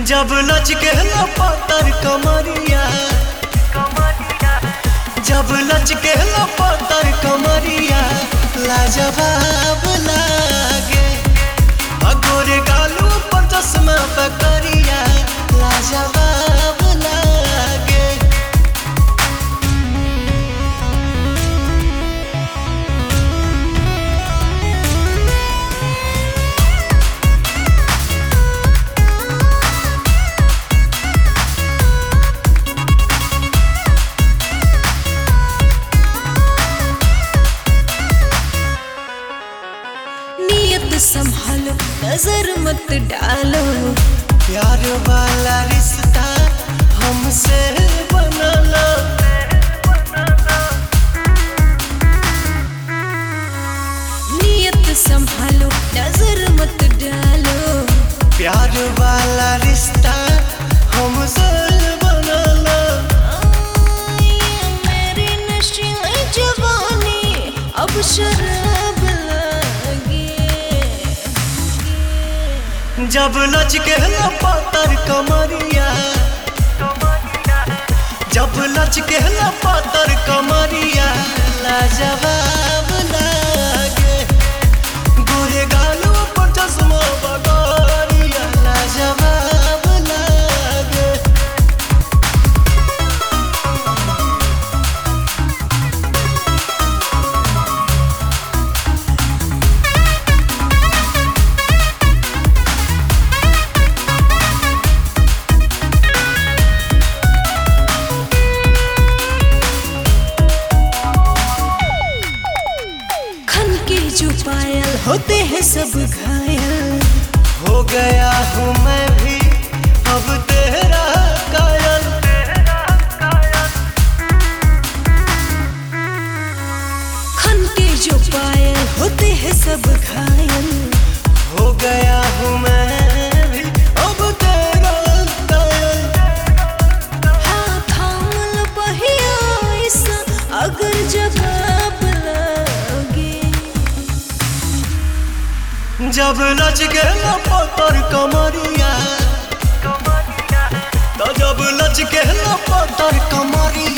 जब लचके लपतर कमरिया, जब लचके लपतर कमरिया लाजवाब लागे। गोरे गालू पर चश्मा पकड़िया लाजवाब लागे। संभालो नजर मत डालो, प्यार वाला रिश्ता हमसे बना लो। नियत संभालो नजर मत डालो, प्यार वाला रिश्ता हमसे बना लो। मेरी नशे जवानी अब शराब जब लचके लपतर कमरिया, जब लचके लपतर कमरिया लाजवाब लागे। गोरे गालू पर चश्मा पकड़िया लाजवाब लागे। जो पायल होते हैं सब घायल, हो गया हूँ मैं भी अब तेरा कायल। खन के जो पायल होते हैं सब घायल, हो गया हूँ मैं भी अब तेरा कायल। हाँ थामल पहिया ऐसा अगर जवाब लगे। जब लचके लपतर कमरिया, तो जब लचके लपतर कमरिया